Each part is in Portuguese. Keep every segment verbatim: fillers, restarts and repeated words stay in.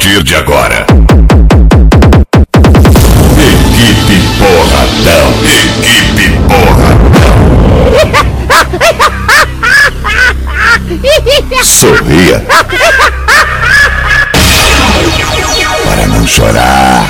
partir de agora. Equipe Porradão. Equipe Porradão. Sorria para não chorar.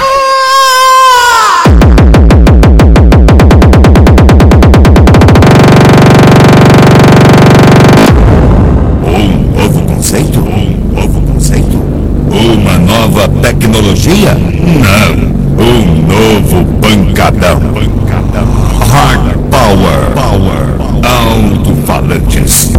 Um novo conceito? Um novo conceito? Uma nova tecnologia? Não. Um novo pancadão. Pancadão. Hard Power. Power. Alto-falantes.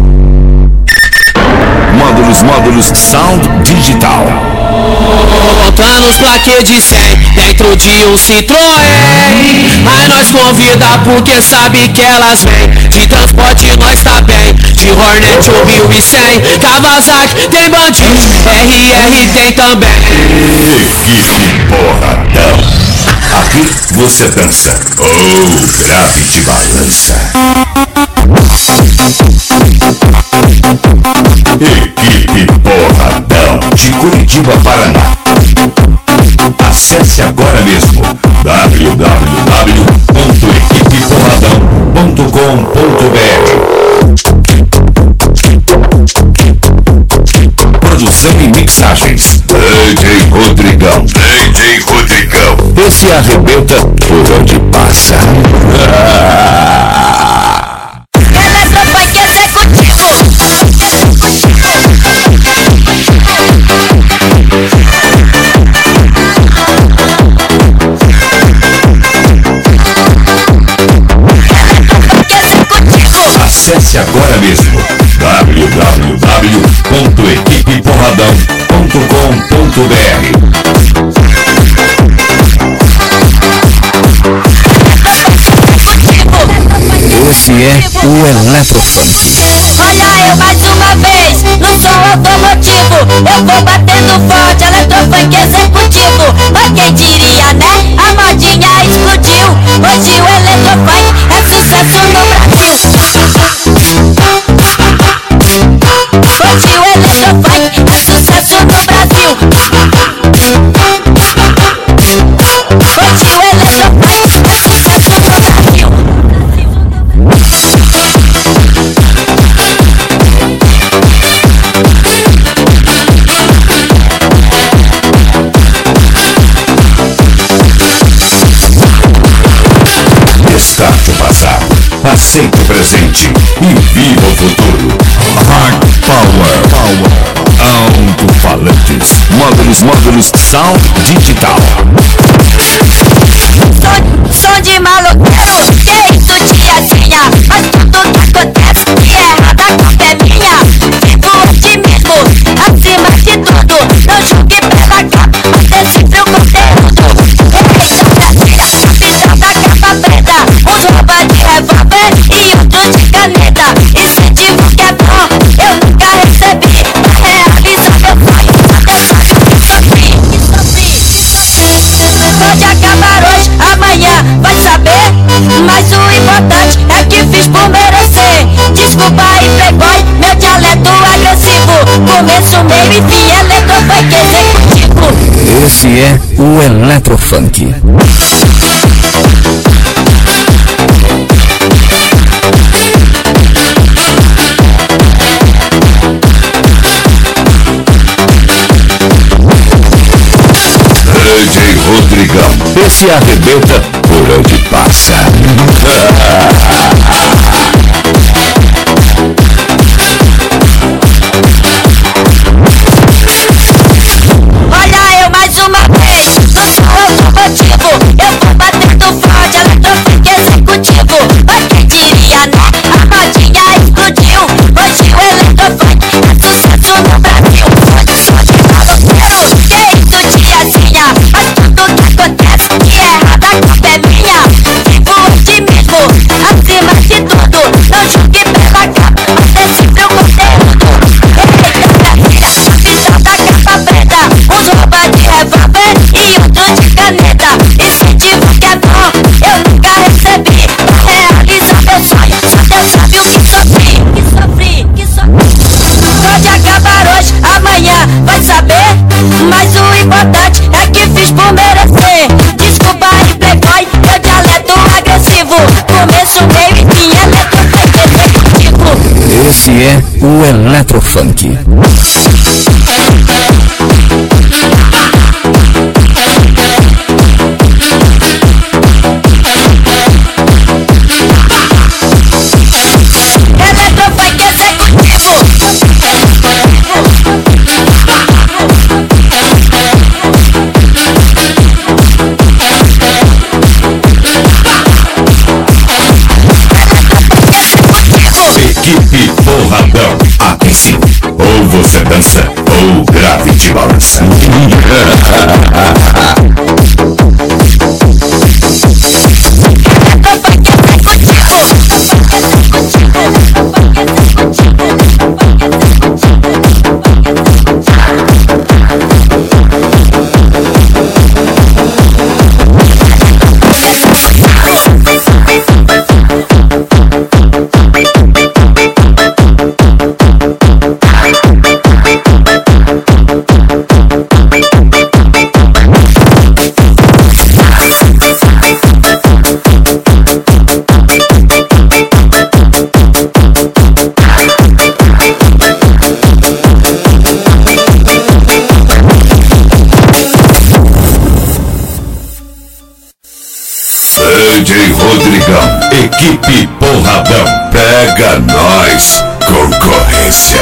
Módulos, módulos, sound digital. Montando os plaquês de cem dentro de um Citroën. Aí nós convida porque sabe que elas vêm. De transporte nós tá bem. De Hornet ou mil e cem. Kawasaki tem bandido, R R tem também. Equipe Porradão. Aqui você dança ou grave de balança. Equipe Porradão de Curitiba, Paraná. Acesse agora mesmo w w w ponto equipe porradão ponto com ponto b r. Produção e mixagens D J Rodrigão. D J Rodrigão. Esse arrebenta por onde passa. Eletropunk executivo. Acesse agora mesmo w w w ponto equipe porradão ponto com ponto b r. Esse é o Eletrofunk. Olha eu mais uma vez no som automotivo. Eu vou batendo forte, Eletrofunk executivo. Mas quem diria, né? A modinha explodiu. Hoje o Eletrofunk é sucesso no Brasil. Hoje o Eletrofunk é sucesso no Brasil. Hoje o Eletrofunk é sucesso no Brasil. Destarte o passado, aceite o presente e viva o futuro. Hard Power. Power. Alto-falantes. Módulos, módulos, sound digital. Som, som de maloqueiro, que isso tiazinha. Mas tudo que acontece que é errado, a culpa é minha. Vivo otimismo, acima de tudo. Não julgue pela capa, mas é sempre o conteúdo. Eita Brasília, capitão da capa preta. Uns rouba de revólver e outros de caneta. Incentivo que é bom, eu nunca recebi. Pra realizar meu sonho, até só que sofri. Pode acabar hoje, amanhã vai saber. Mas o importante é que fiz por merecer. Desculpa aí, playboy, meu dialeto agressivo. Começo, meio e fim, Eletrofunk executivo. Esse é o Eletrofunk. D J Rodrigão. Esse arrebenta por onde passa. Olha eu mais uma vez no som automotivo. Eu vou batendo forte, Eletrofunk executivo. Mas quem diria, né? A modinha explodiu. Hoje o Eletrofunk é sucesso no Brasil. Hoje som de maloqueiro, que isso tiazinha. Mas tudo que acontece que é errado, a culpa é minha. é o Eletrofunk. Equipe Porradão, aqui sim. Ou você dança, ou grave te balança. D J Rodrigão, equipe Porradão, pega nós, concorrência.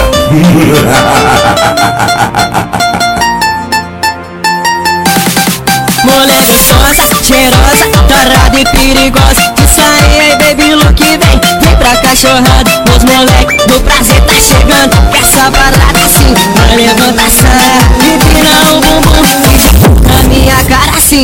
Moleque sonsa, cheirosa, tarada e perigosa. Isso aí, baby, look vem, vem pra cachorrada. Os moleque do prazer tá chegando, essa parada assim. Vai levantar a saia, empina o bumbum, na minha cara assim.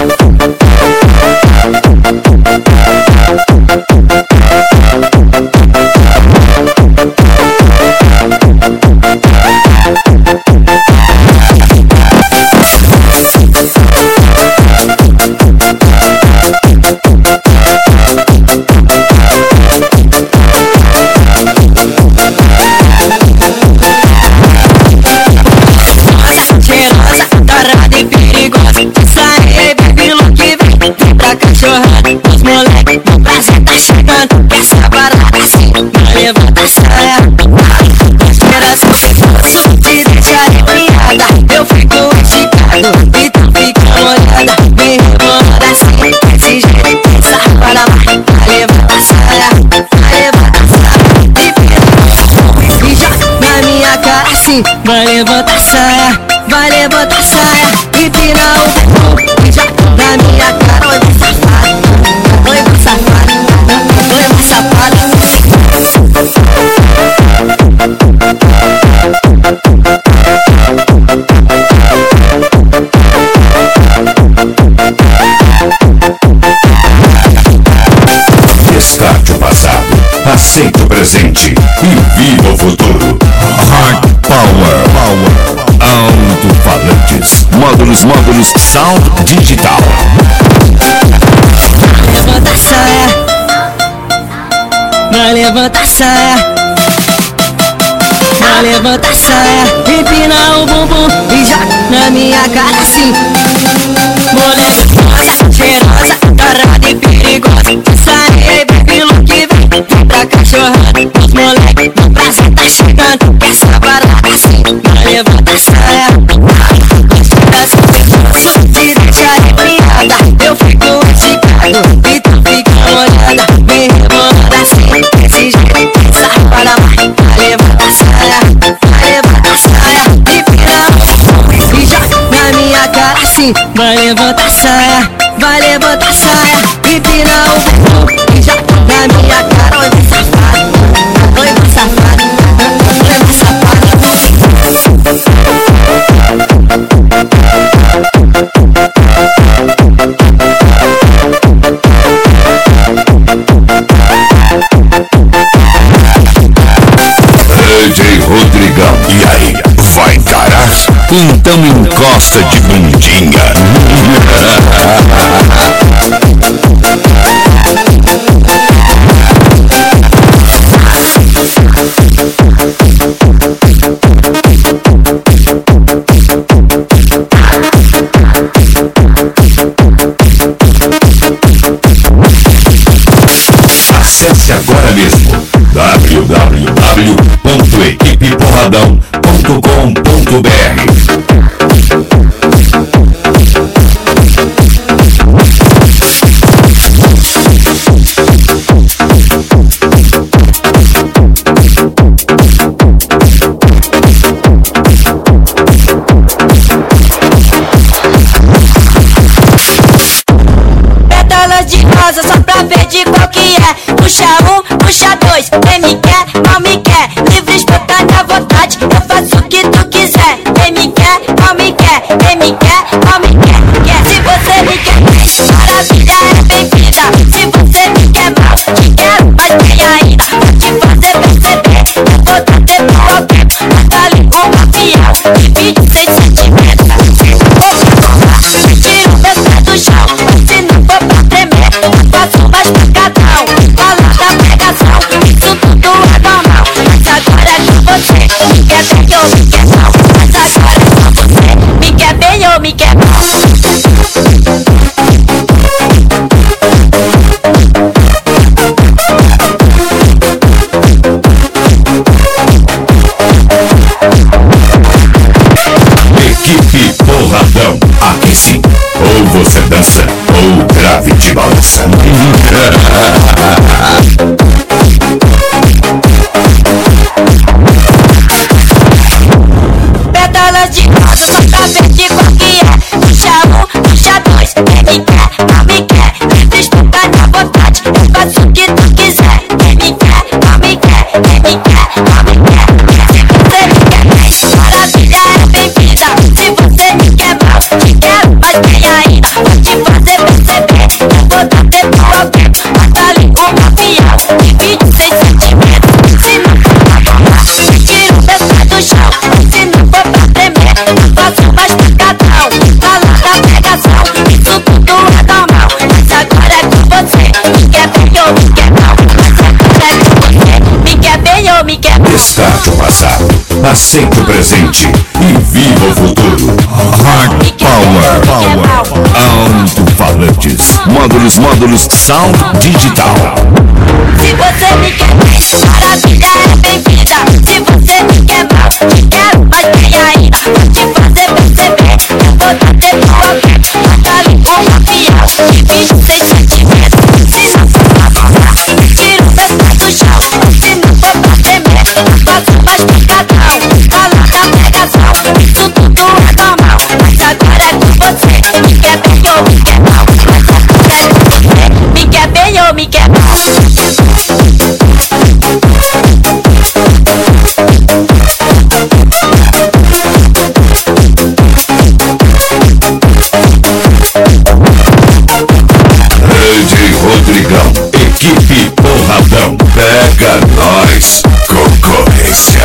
Os moleque do prazer tá chegando, essa parada assim. Vai levantar a saia, inspiração te deixa arrepiada. Eu fico esticado e tu fica molhada. Me rebolando assim, desse jeito, essa para lá. Vai levantar a saia, vai levantar a saia. E joga na minha cara assim. Vai levantar a saia, vai levantar a saia. Empina o bumbum e joga na minha cara. Oi, safado, oi, safado, oi, safado. Descarte o passado, aceite o presente e viva o futuro. Hard Power, Power, alto-falantes, módulos, módulos, sound digital. Levanta a saia, vai levantar a saia, vai levantar a saia, empina o bumbum e joga na minha cara assim. Moleque rosa, cheirosa, tarada e perigosa. Isso aí, baby, look vem, vem pra cachorrada. Os moleque do prazer tá chegando, essa parada assim. Vai levantar a saia, inspiração te deixa arrepiada. Eu fico esticado e tu fica molhada. Me rebolando assim, desse jeito, essa para lá. Vai levantar a saia, vai levantar a saia. E joga na minha cara assim. Vai levantar a saia, vai levantar a saia. Empina o bumbum e joga na minha cara. Oi, safado, oi, safado, oi, safado. D J Rodrigão, e aí, vai encarar? Então encosta de bundinha. Acesse agora mesmo w w w ponto equipe porradão ponto com ponto b r. Só pra ver de qual que é. Puxa um, puxa dois, quem me quer, não me quer. Livre, espontânea vontade, eu faço o que tu quiser. Quem me quer, não me quer, quem me quer, não me quer, quer. Se você me quer bem, maravilha é bem-vinda. Se você me quer mal, te quero, mas bem ainda. Vou te fazer perceber, eu vou dar tempo ao tempo. Batalhe com uma fiel, divide sem sentimento. Se não for pra roubar, tira o meu pé do chão. Se não for pra tremer, faço mais pancadão, fala da pegação, isso tudo é normal. Mas agora é com você, me quer bem ou me quer mal. Mas agora é com você, me quer bem ou me quer mal. Equipe Porradão, aqui sim, ou você dança ou grave de balança. Pétalas de rosa só pra ver de qual que é. Puxa um, puxa dois, quem me quer, não me quer. Livre, espontânea vontade, eu faço o que tu quiser. Quem me quer, não me quer, quem me quer, não me quer. Se você me quer bem, maravilha é bem-vinda. Se você me quer mal, te quero, mas bem ainda. Vou te fazer perceber, eu vou dar tempo ao tempo. Batalhe com uma fiel, divide sem sentimento. Se não for pra bombar, tira o meu pé do chão. Se não for pra tremer, eu faço mais pancadão, fala da pegação, isso tudo é normal. Mas agora é com você, me quer bem ou me quer mal. Mas agora é com você, me quer bem ou me quer mal. Destarte o passado, aceite o presente e viva o futuro. Hard Power, Power, alto-falantes, módulos, módulos, sound digital. Se você me quer bem, maravilha é bem-vinda. Se você me quer mal, te quero, mas bem ainda. Vou te fazer perceber, eu vou dar tempo ao tempo. Batalhe com uma fiel, divide sem sentimento. Se não for pra bombar, tira o meu pé do chão. Se não for pra tremer, eu faço mais pancadão, fala da pegação, isso tudo é normal. Mas agora é com você, me quer bem ou me quer mal. Mas agora é com você, me quer bem ou me quer mal. Rede Rodrigão, equipe Porradão, pega nós, concorrência.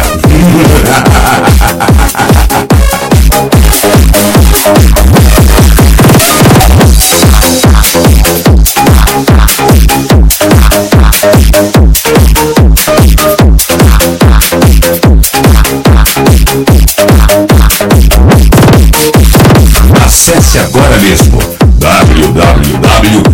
Acesse agora mesmo w w w